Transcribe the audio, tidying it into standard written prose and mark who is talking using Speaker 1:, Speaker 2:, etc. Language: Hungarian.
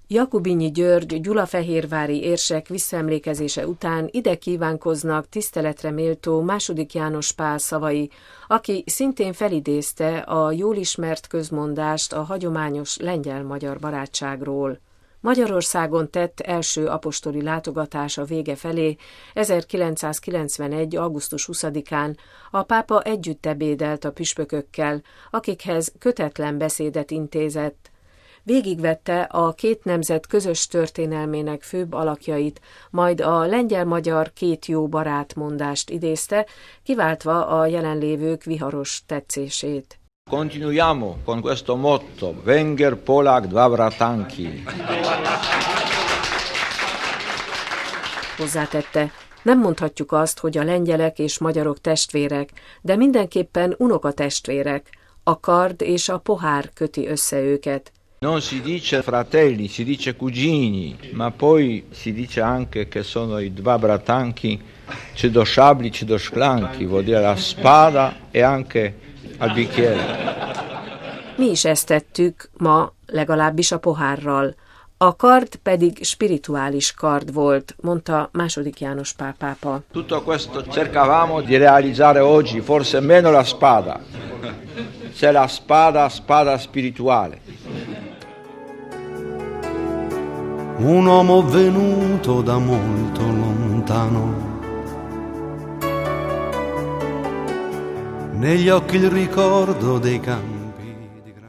Speaker 1: Jakubinyi György gyulafehérvári érsek visszaemlékezése után ide kívánkoznak tiszteletre méltó II. János Pál szavai, aki szintén felidézte a jól ismert közmondást a hagyományos lengyel-magyar barátságról. Magyarországon tett első apostoli látogatása vége felé 1991. augusztus 20-án a pápa együtt ebédelt a püspökökkel, akikhez kötetlen beszédet intézett. Végigvette a két nemzet közös történelmének főbb alakjait, majd a lengyel-magyar két jó barát mondást idézte, kiváltva a jelenlévők viharos tetszését.
Speaker 2: Continuiamo con questo motto, Wenger, Polak, dva bratanki.
Speaker 1: Hozzátette, nem mondhatjuk azt, hogy a lengyelek és magyarok testvérek, de mindenképpen unokatestvérek, a kard és a pohár köti össze őket.
Speaker 2: Non si dice fratelli, si dice cugini, ma poi si dice anche che sono i dva bratanki, c'è do sciabli, c'è do sclanchi, vuol dire la spada e anche al bicchiere.
Speaker 1: Mi is ezt tettük ma, legalábbis a pohárral. A kard pedig spirituális kard volt, mondta II. János Pál pápa.
Speaker 2: Tutto questo cercavamo di realizzare oggi, forse meno la spada. C'è la spada spirituale.
Speaker 3: Un uomo venuto da molto lontano, negli occhi il ricordo dei campi.